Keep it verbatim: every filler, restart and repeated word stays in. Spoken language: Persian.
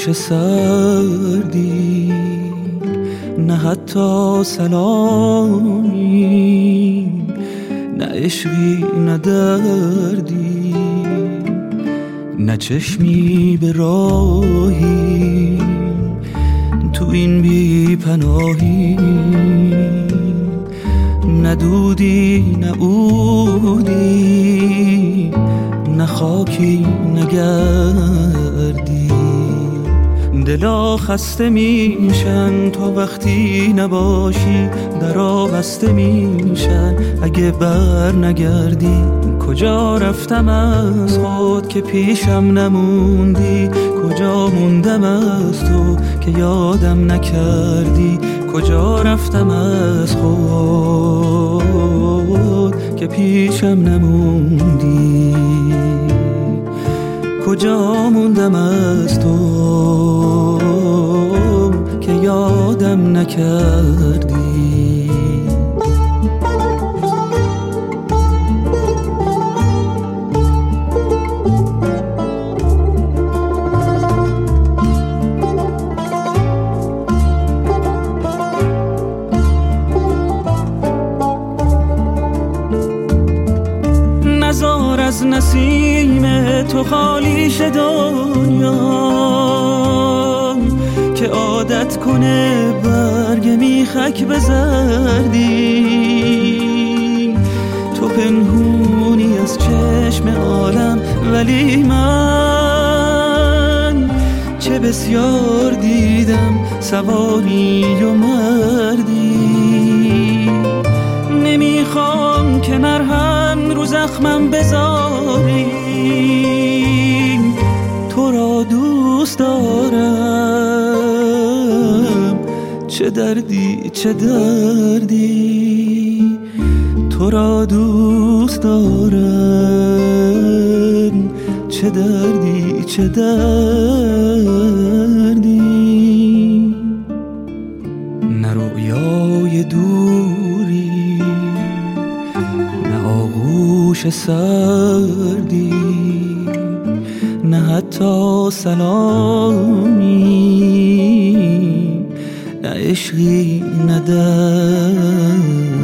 آغوش سردی، نه حتی سلامی، نه عشقی نه دردی، نه چشمی به راهی تو این بی پناهی، نه دودی نه عودی، نه خاکی نه گردی. دلا خسته میشن تا وقتی نباشی، درا بسته میشن اگه بر نگردی. کجا رفتم از خود که پیشم نموندی، کجا موندم از تو که یادم نکردی. کجا رفتم از خود که پیشم نموندی، کجا موندم از تو که یادم نکردی. نزار از نسیم تو خالیش دنیا که عادت کنه برگ میخک به زردی. تو پنهونی از چشم عالم ولی من چه بسیار دیدم سواری و مردی. نمیخوام که مرهم رو زخمم بذاری، تو را دوست دارم چه دردی چه دردی. تو را دوست دارم چه دردی چه دردی. نه رویای دوری، نه آغوش سردی، نه حتی سلامی، نه عشقی نه دردی.